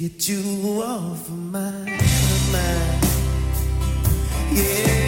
Get you off of my mind. Yeah.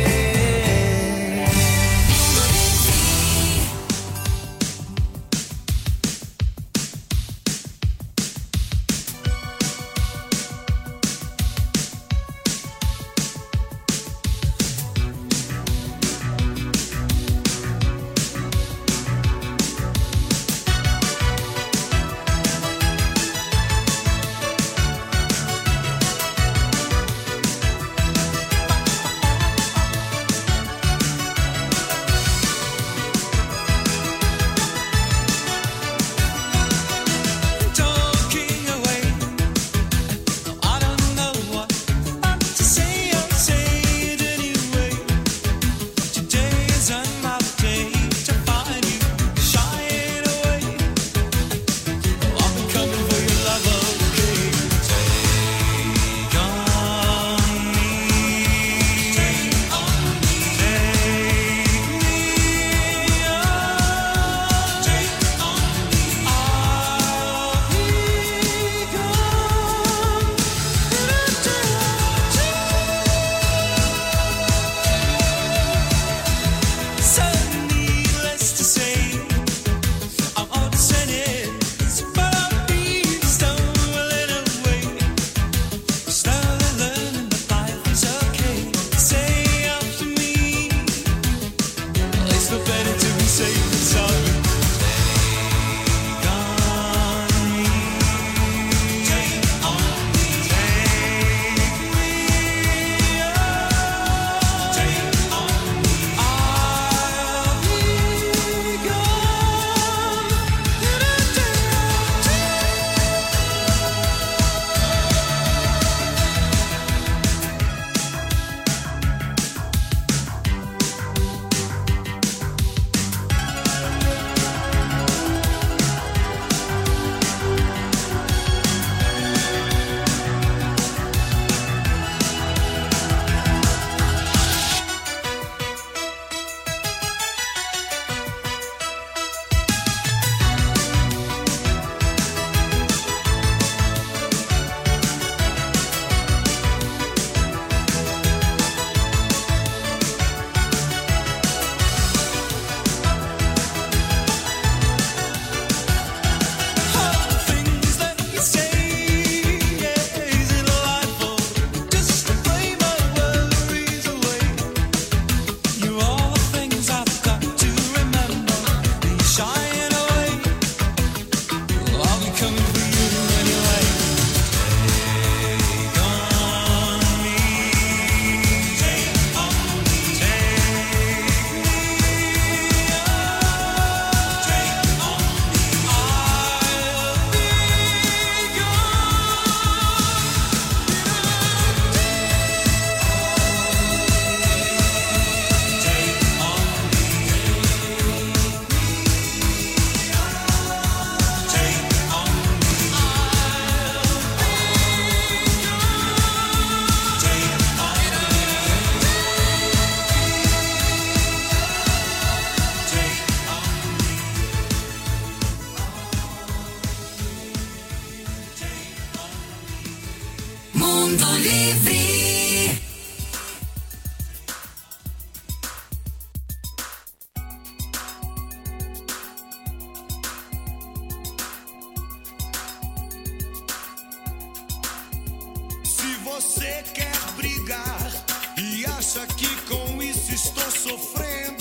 Você quer brigar e acha que com isso estou sofrendo.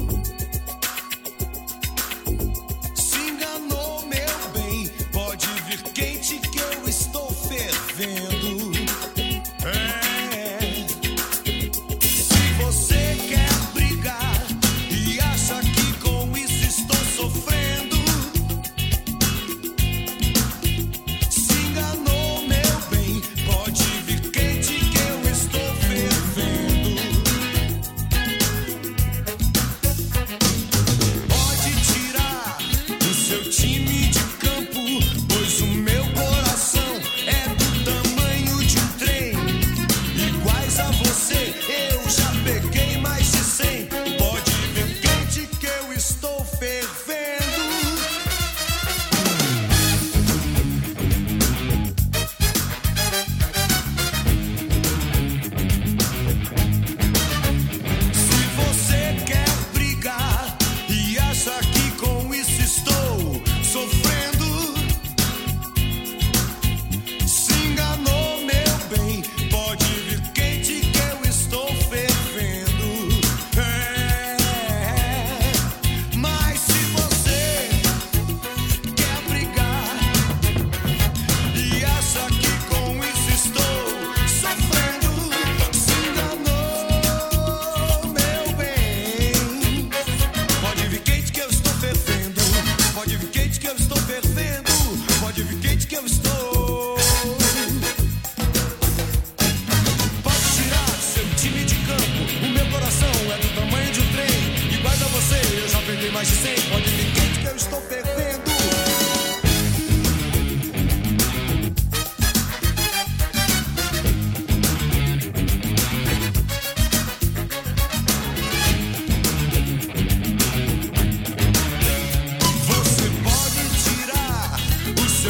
Se enganou, meu bem, pode vir quente que eu estou fervendo. Se você quer brigar e acha que com isso estou sofrendo, se enganou, meu bem, pode vir quente que eu estou fervendo.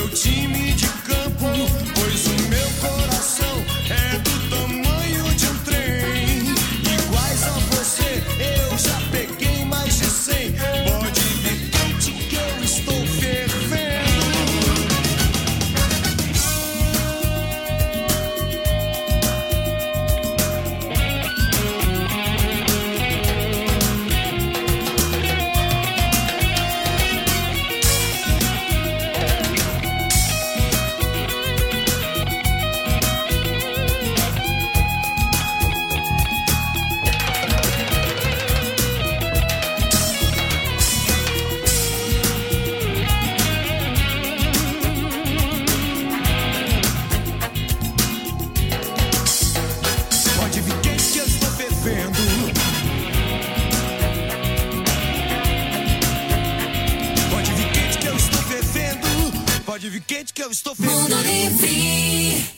meu time de campo, pois o meu coração é do tamanho de um trem. Iguais a você, eu já peguei mais de 100. Pode vir quente que eu estou fervendo. Pode vir quente que eu estou fervendo. Pode vir quente que eu estou fervendo. Pode vir quente que eu estou fervendo. Mundo Livre.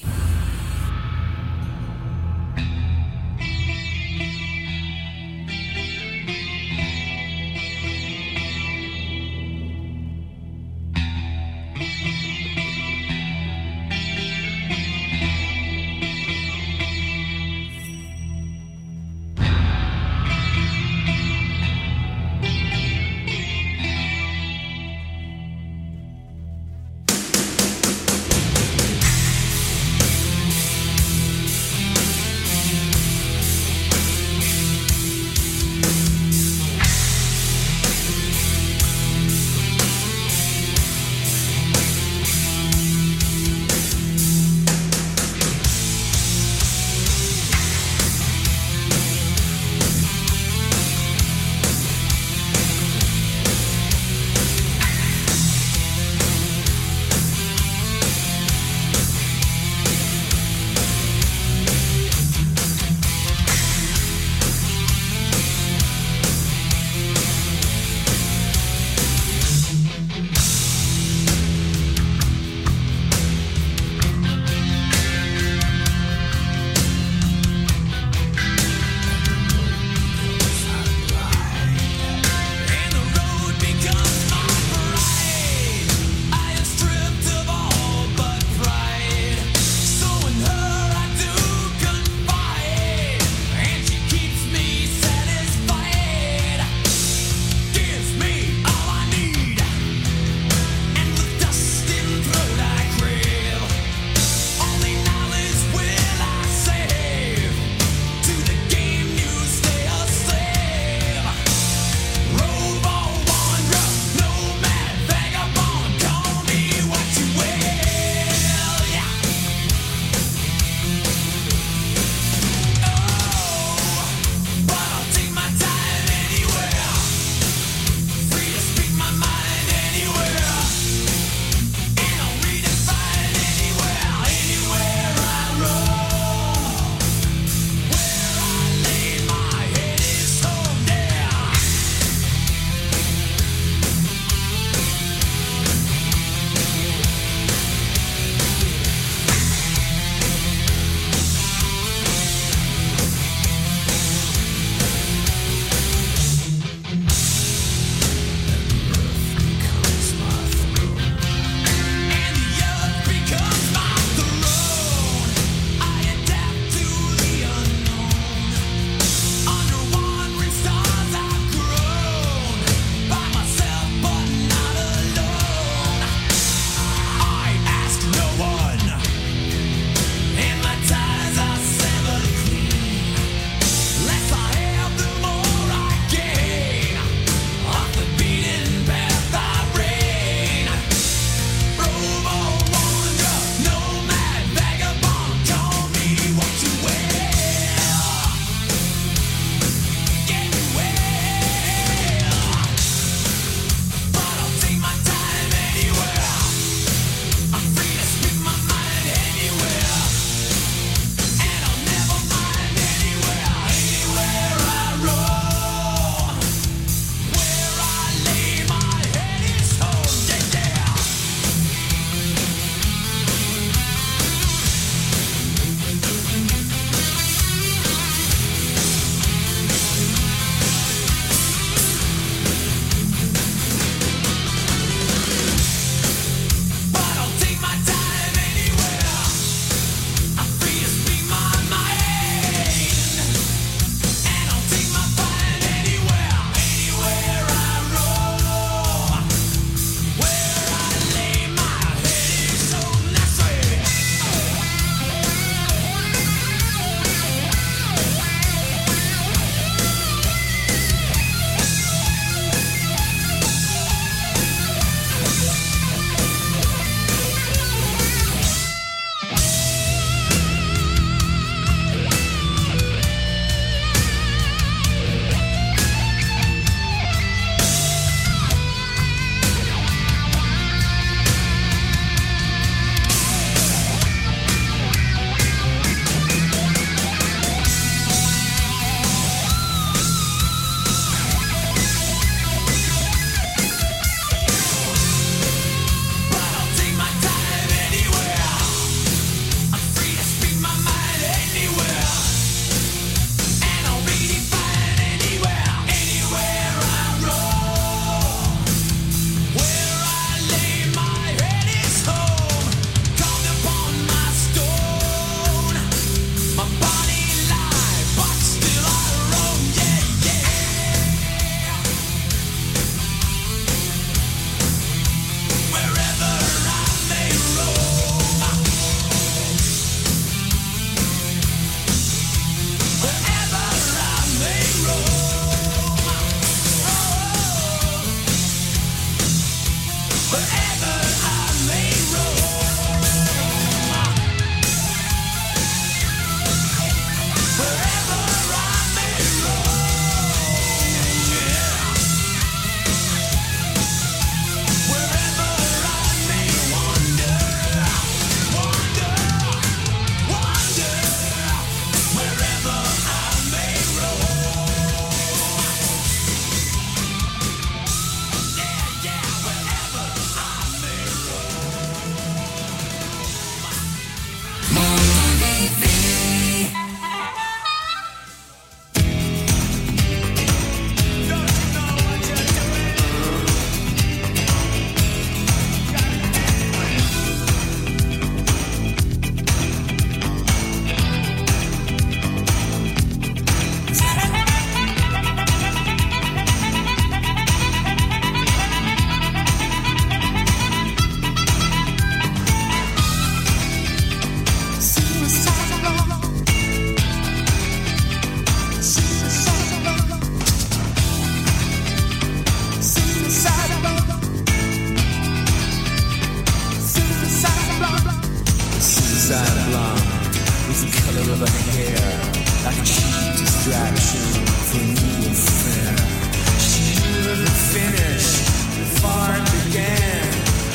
of her hair, like a cheap distraction for a new affair. She never finished before it began.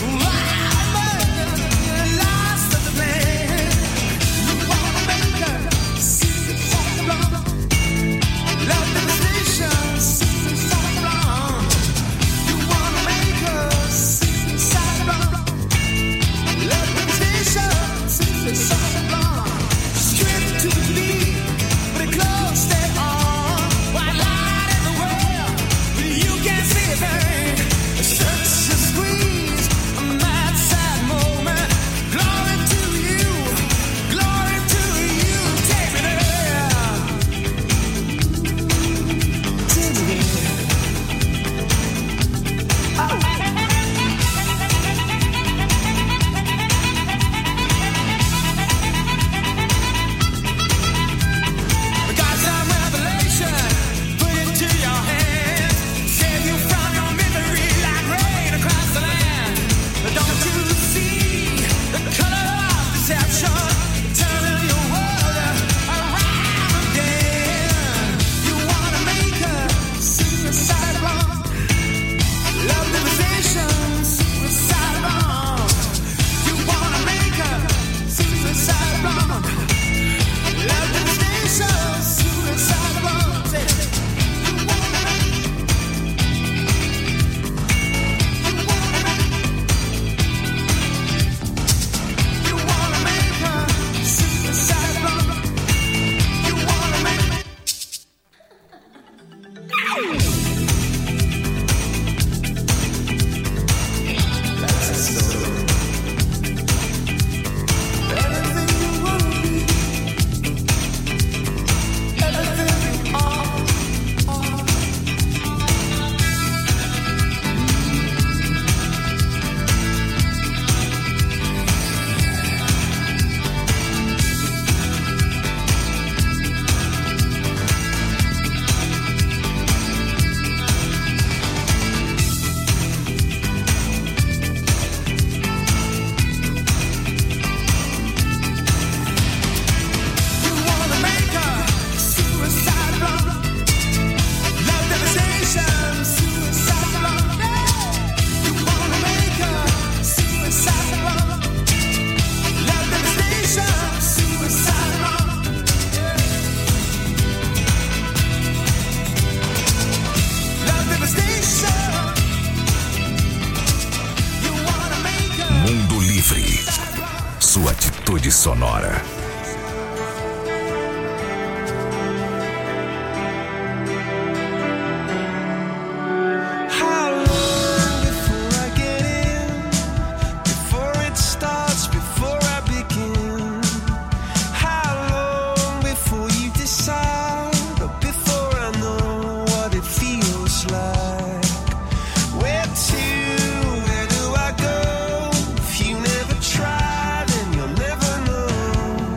Lost of the plan. You wanna make her see it so wrong. Love devastation, see it so wrong. You wanna make her see it so wrong. Love devastation, see it so wrong. Stripped to the beat, but it close stay on. White light in the world, but you can't see a thing. Search and squeeze, a mad sad moment. Glory to you, take me there. Take me there. Oh. Got some revelation, put it to your hand. Save you from your misery like rain across the land. Don't you see the color of deception? Turning your world around again. You wanna make her suicide wrong. Love devastation, suicide wrong. You wanna make her suicide wrong. Love devastation, suicide wrong. You wanna make her suicide wrong. You wanna make that's a story. Everything you wanna be, everything you are. You wanna make her suicide wrong. Love devastation, suicide wrong. You wanna make her suicide wrong. Love devastation, suicide wrong. Love devastation. You wanna make her Mundo Livre, sua atitude sonora. How long before I get in? Before it starts, before I begin? How long before you decide? Or before I know what it feels like? Where do I go? If you never try, then you'll never know.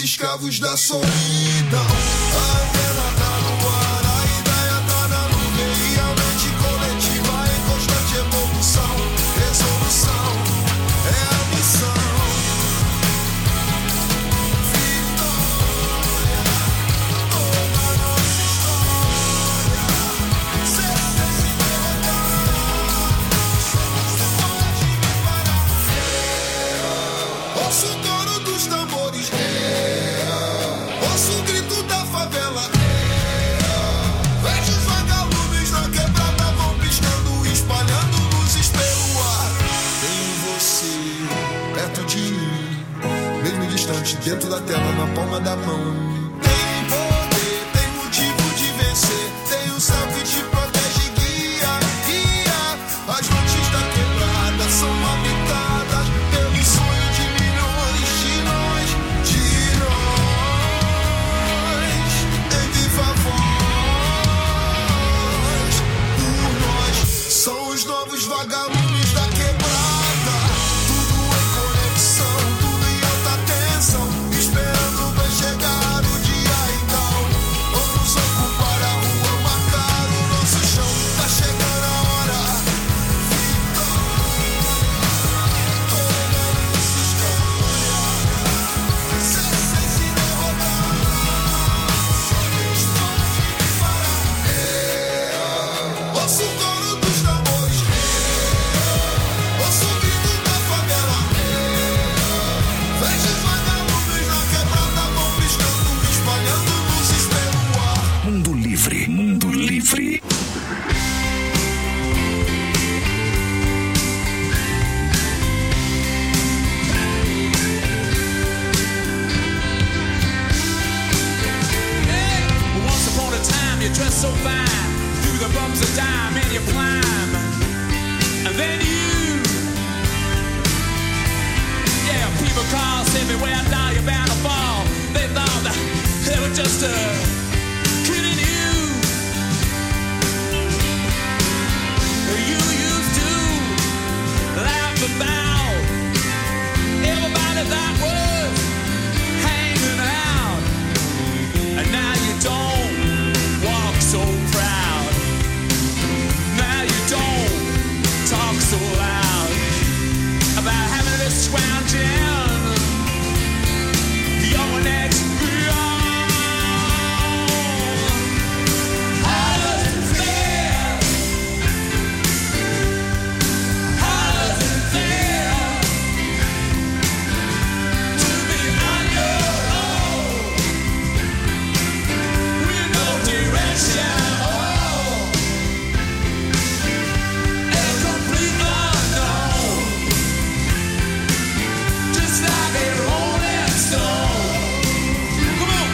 escravos da solidão. A antena tá no ar, a ideia tá na nuvem e a mente coletiva em constante evolução. Resolução é a missão. Vitória, toda a nossa história. Ser se derrotar, não pode me parar. Ouço o coro dos tambores, ouço o grito da favela. Vejo os vagalumes na quebrada vão piscando, espalhando luzes pelo ar. Tenho você perto de mim, mesmo distante, dentro da tela, na palma da mão. Tem poder, tem motivo de vencer. Tem o céu que te protege e guia, guia. As noites da quebrada são habitadas pelo sonho de milhões de nós, de nós. Em viva voz, por nós. São os novos vagalumes da quebrada. Tudo em conexão, tudo em alta tensão. Esperando vai chegar o dia então. Vamos ocupar a rua, marcar o nosso chão. Tá chegando a hora. Vitória, toda a nossa história. Sem se derrotar, só Deus pode me parar. Ouço o coro dos tambores, ouço o grito da favela. Vejo os vagalumes na quebrada vão piscando, espalhando luzes pelo ar. Mundo Livre, Mundo Livre. Once upon a time you dressed so fine, through the bumps of dime and you climb, and then yeah, people call, say beware, down you're bound to fall. They thought that they were just kidding you. You used to laugh about everybody that was hanging out, and now you don't walk so proud. Now you don't talk so loud about having this scrounging your next beyond. How does it feel? How does it feel to be on your own with no direction? A complete unknown, just like a rolling stone. Come on.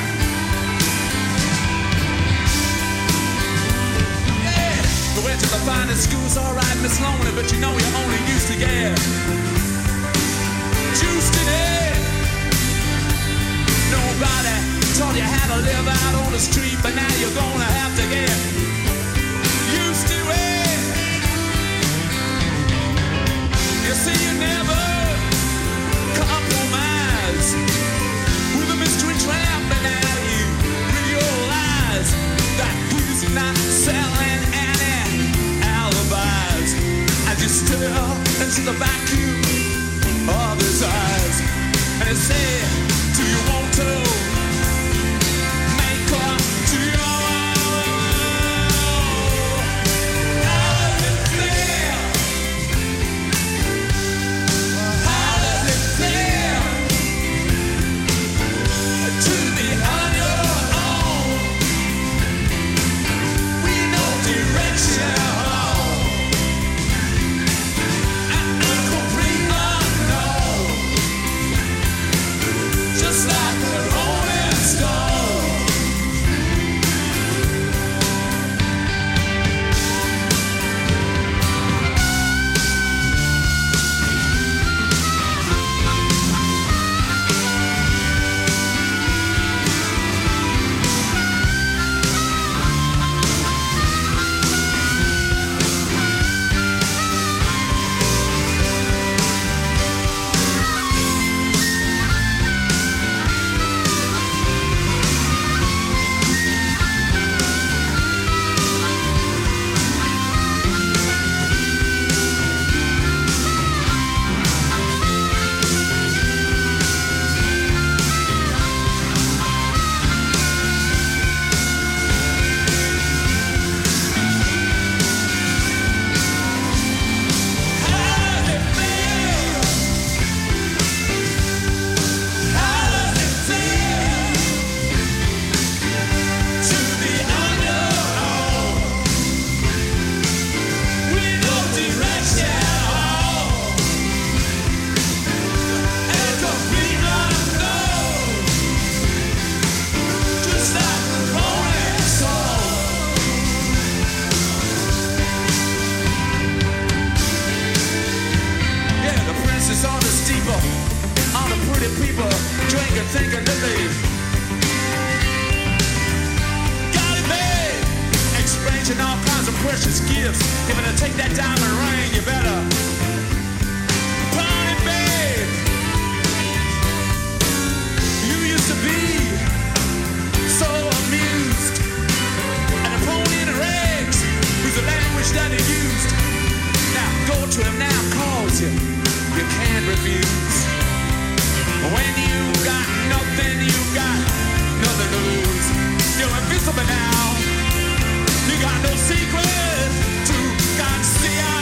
Yeah. Go into the finest schools, alright, Miss Lonely, but you know you only used to get juiced in it. Nobody taught you how to live out on the street, but now you're gonna have to get used to it. You see, you never compromise with a mystery tramp, and now you realize that he's not selling any alibis. As you stare into the vacuum of his eyes, and you say, do you want to make up to your own? How does it feel? How does it feel to be on your own with no direction? A complete babe. Got it, babe. Exchanging all kinds of precious gifts. If I take that diamond ring, you better pawn it, babe. You used to be so amused, and a pony in the rags was the language that he used. Now go to him now, calls you. You can't refuse. When you got nothing, you got nothing to lose. You're invisible now. You got no secret to conceal.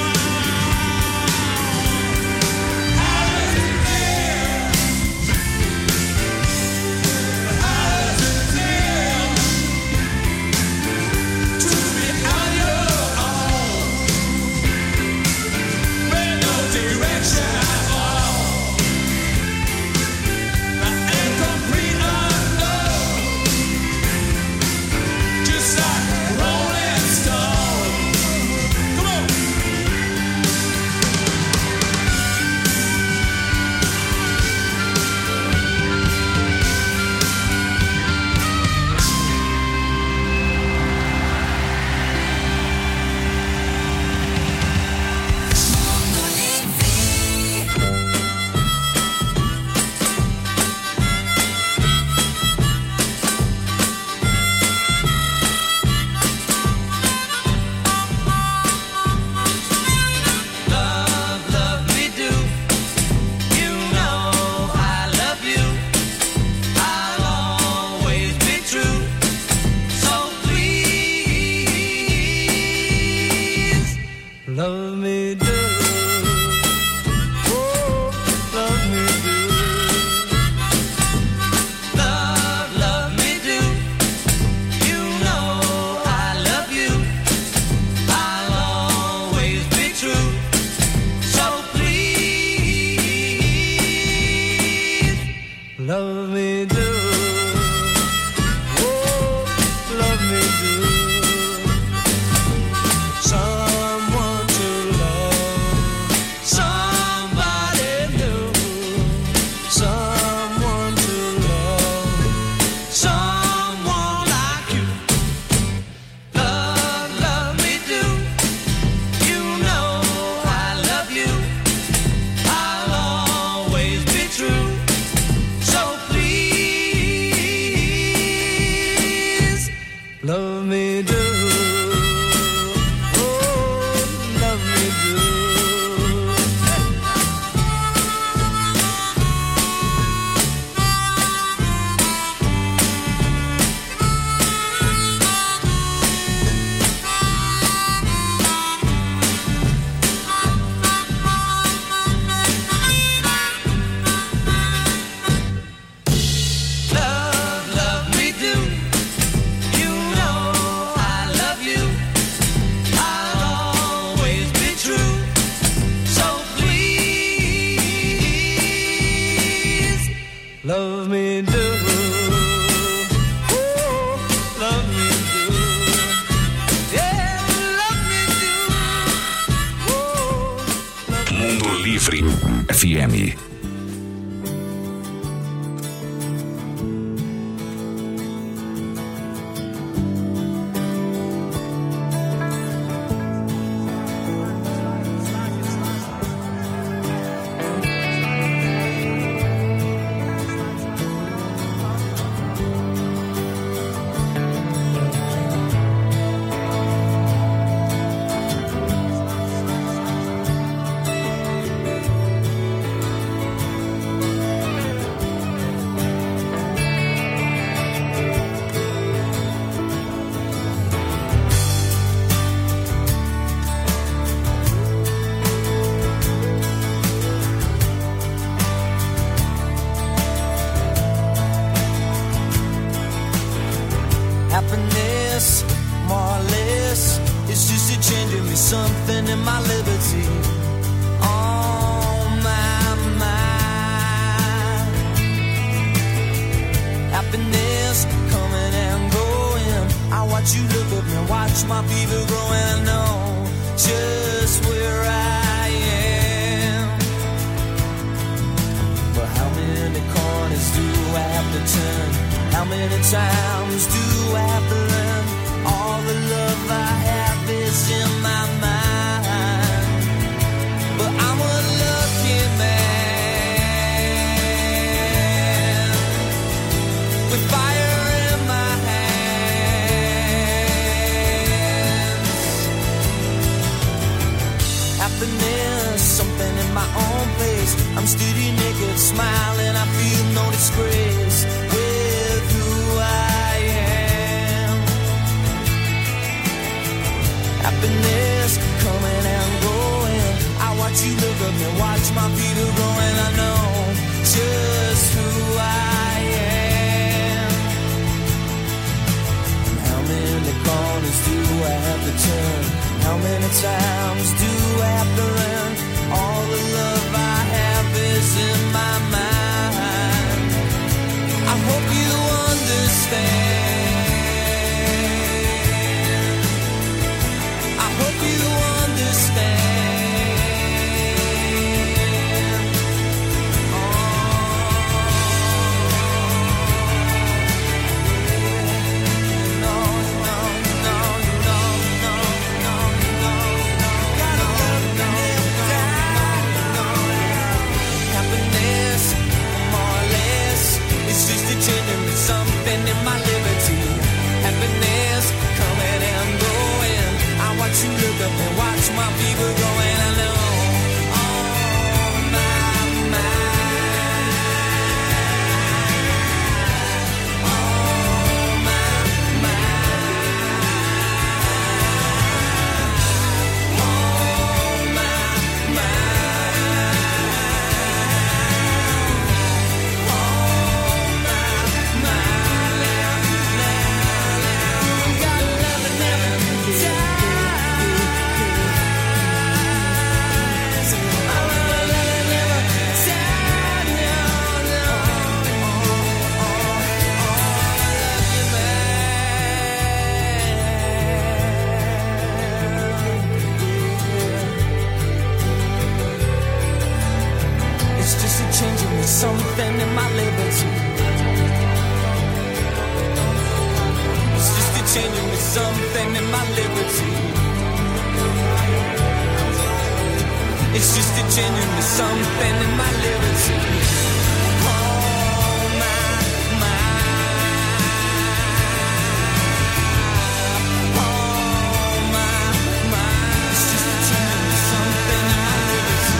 How does it feel? How does it feel to be on your own with no direction at all? An incomplete unknown, just like Rolling Stone. Come on. Love, love me do. You know I love you. I'll always be true. So please, love me do. Oh, love me do. Love, love me do. You know I love you. I'll always be true. So please, love me do. Oh, love me do. Someone to love, somebody new. Someone to love, someone like you. Love, love me do. You know I love you. I'll always be true. So please, love me do. Oh, love me do. Love, love me do. You know I love you. I'll always be true. So please, love me do. Oh, love me do. Yeah, love me do. Oh, love me Mundo Livre FM. Happiness, more or less, it's just a changing me something in my liberty. On my mind. Happiness coming and going. I watch you look at me, watch my fever growing. I know just where I am. But how many corners do I have to turn? How many times do I have to learn? All the love I have is in my mind. But I'm a lucky man with fire in my hands. Happiness, something in my own place. I'm steady naked, smiling, I feel no disgrace with who I am. Happiness coming and going. I watch you look up and watch my feet are growing. I know just who I am. And how many corners do I have to turn? How many times do I have to learn? All the love I have is in my mind. I hope you understand. I hope you understand. No, no, no, no, no, no, no. Gotta love them down. Happiness, more or less, it's just a genuine something in my liberty. Happiness coming and going. I watch you look up and watch my people going. I know. Oh my, my. Oh my, my. Oh my, my. It's just a changing with something in my liberty. It's just a changing with something in my liberty. It's just a changing with something in my liberty. Oh my, my. Oh my, my. It's just a changing with something in my liberty.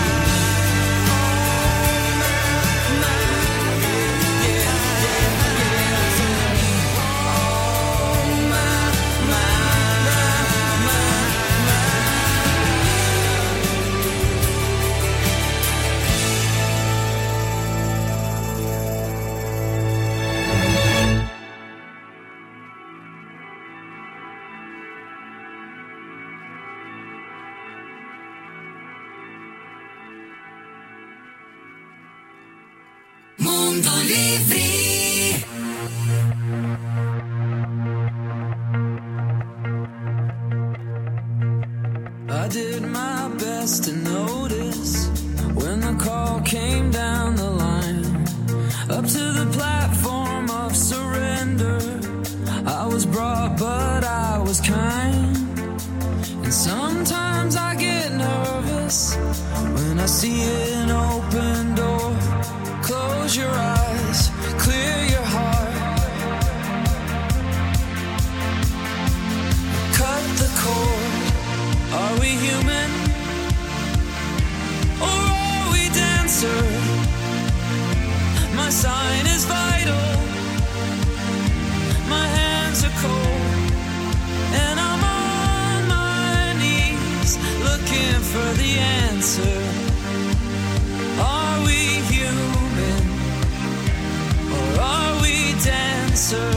Mundo Livre. I did my best to notice when the call came down the line, up to the platform of surrender. I was brought, but I was kind. And sometimes I get nervous when I see an open door. Close your eyes, clear your heart. Cut the cord. Are we human? Or are we dancer? My sign is vital. My hands are cold. And I'm on my knees looking for the answer. Are we human? Or are we dancer?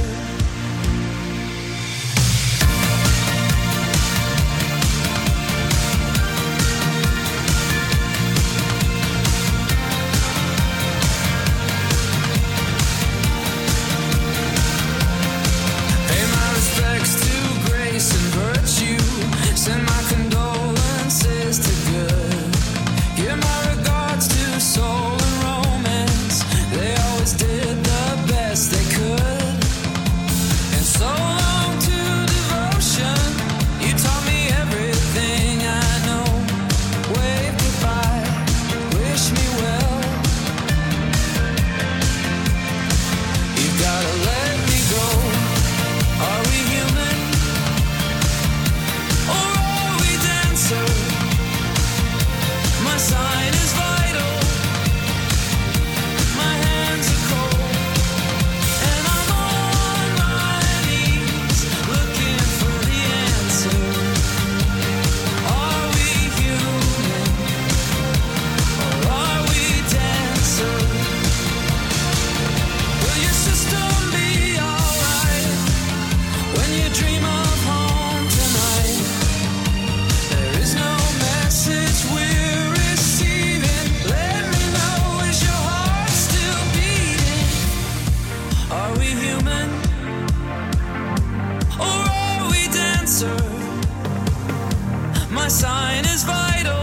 Pay my respects to grace and virtue. Send my condolences to good. sign is vital.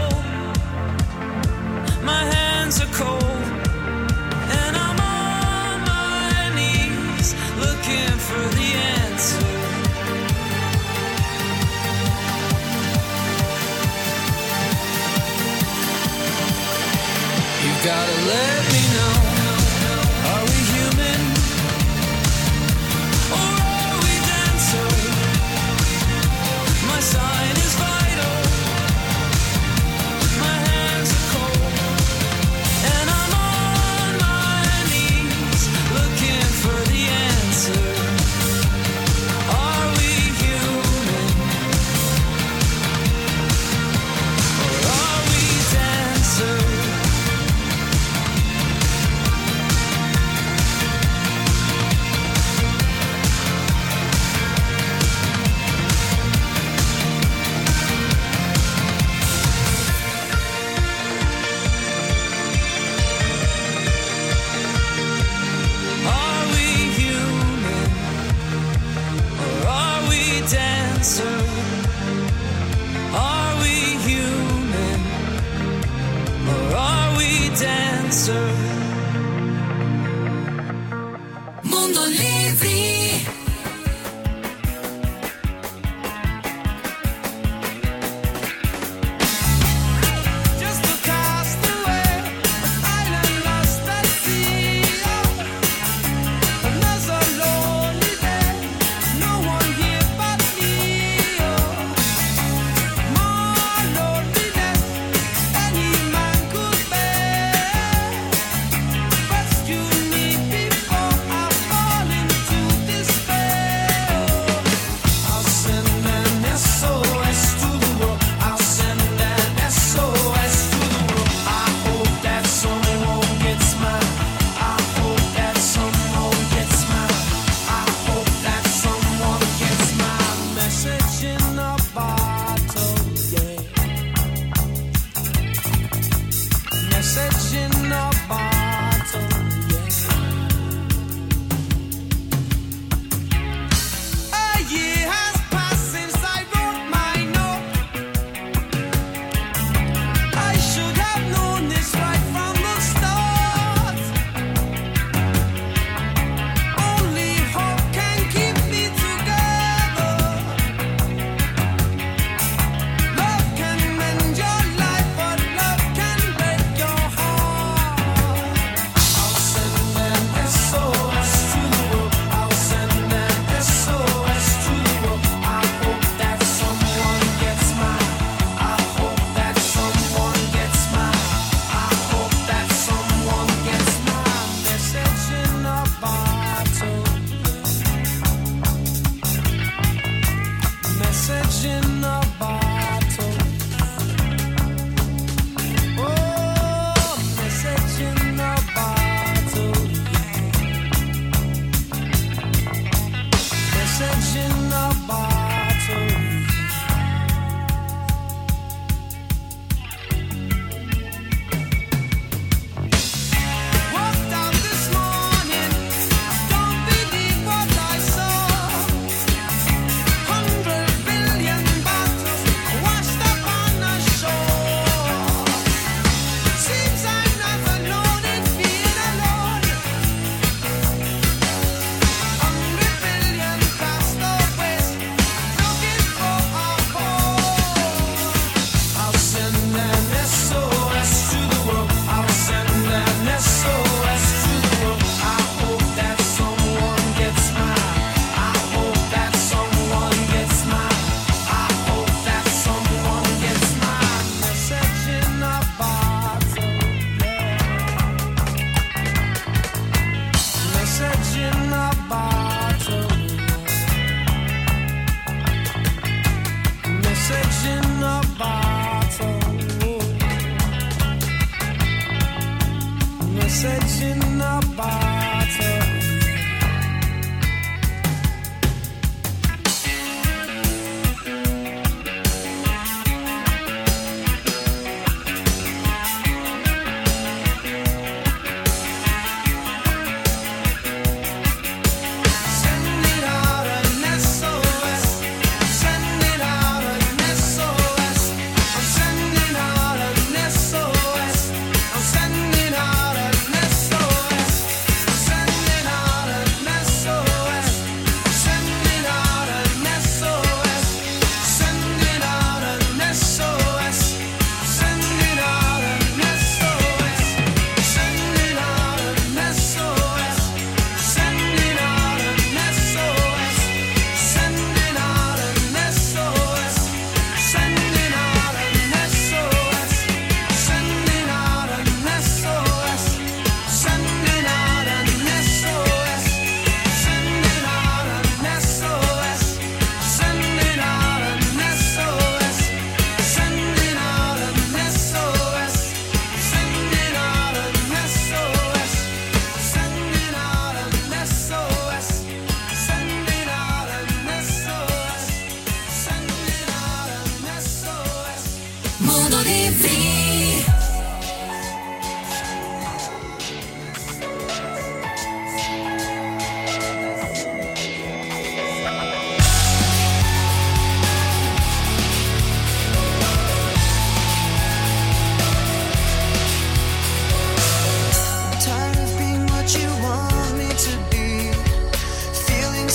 My hands are cold, and I'm on my knees looking for the answer. You've gotta let me know, are we human or are we dancer? My sign is vital, my hands are cold, and I'm on my knees looking for the answer. Are we human or are we dancer? Are we human or are we dancer? Are we human or are we dancer? Mundo Livre. Just a castaway, island lost at sea. Another lonely day, no one here but me. More loneliness any man could bear. Rescue me before I fall into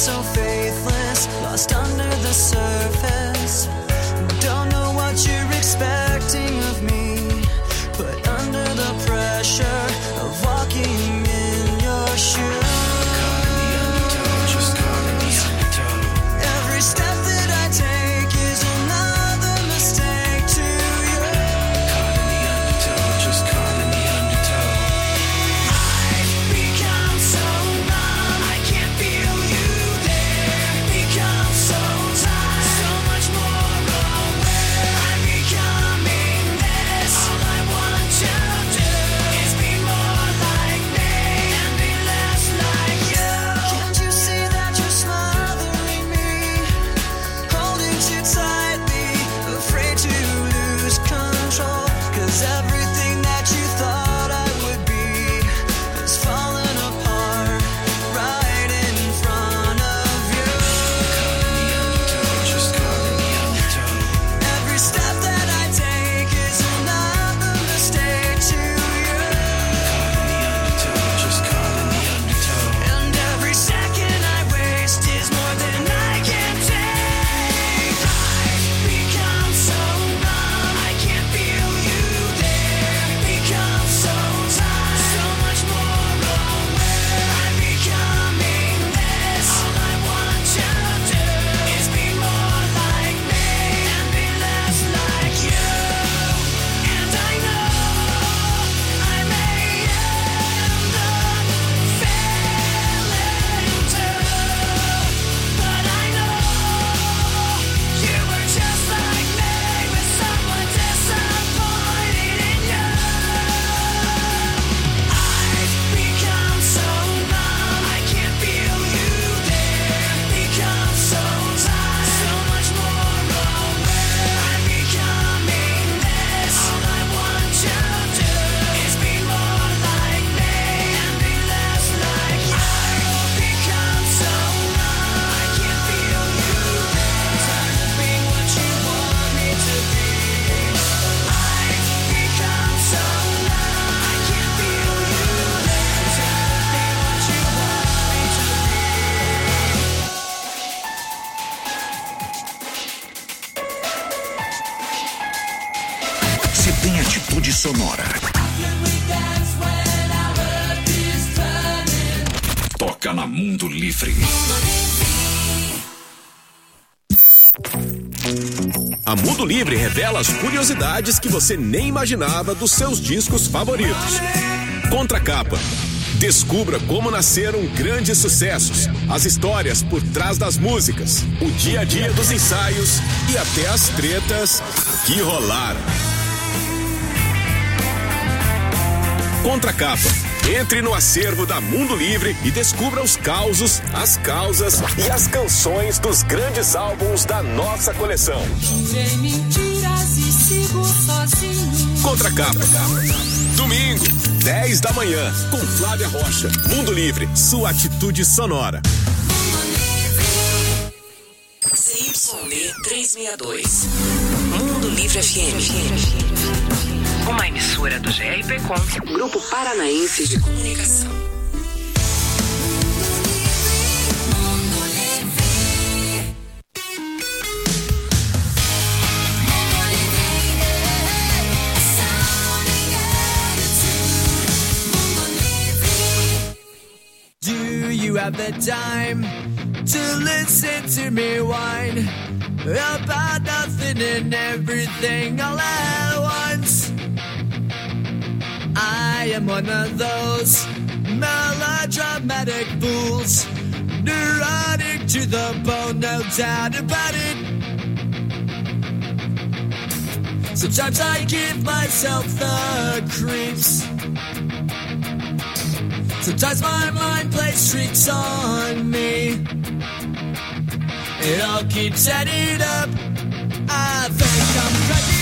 so faithless, lost under the surface. Don't know what you're expecting of me, but under the pressure of walking in your shoes. Every step that I take is another mistake to you. Caught in the undertow, just caught in the undertow. I've become so numb, I can't feel you there. Become so tired, so much more aware. I'm becoming this. All I want to do is be more like me and be less like you. Can't you see that you're smothering me? Holding too tightly, afraid to lose control. 'Cause everything that you thought I would be is falling apart right in front of you. Every step that I take is another mistake to you. And every second I waste is more than I can take. I've become so numb, I can't feel you there. Become so tired, so much more aware. I'm becoming this. All I want to do is be more like me and be less like you. And I know I may end up failing too, but I know you were just like me, with someone disappointed in you. I've become so numb, I can't feel you there. Become so tired, so much more aware. I'm becoming this. All I want to do is be more like me and be less like you. I've become so numb, I can't feel you there. Tired of being what you want me to be. I've become so numb, I can't feel you there. Tired of being what you want me to be. Se tem atitude sonora, toca na Mundo Livre. A Mundo Livre revela as curiosidades que você nem imaginava dos seus discos favoritos. Contracapa. Descubra como nasceram grandes sucessos, as histórias por trás das músicas, o dia a dia dos ensaios e até as tretas que rolaram. Contracapa. Entre no acervo da Mundo Livre e descubra os causos, as causas e as canções dos grandes álbuns da nossa coleção. Sem mentiras e sigo sozinho. Contracapa. Domingo, 10 da manhã, com Flávia Rocha. Mundo Livre, sua atitude sonora. CYB 362. Mundo Livre FM. Uma emissora do GRPcom, Grupo Paranaense de Comunicação. Do you have the time to listen to me whine about nothing and everything all at once? I am one of those melodramatic fools, neurotic to the bone, no doubt about it. Sometimes I give myself the creeps. Sometimes my mind plays tricks on me. It all keeps adding up. I think I'm cracking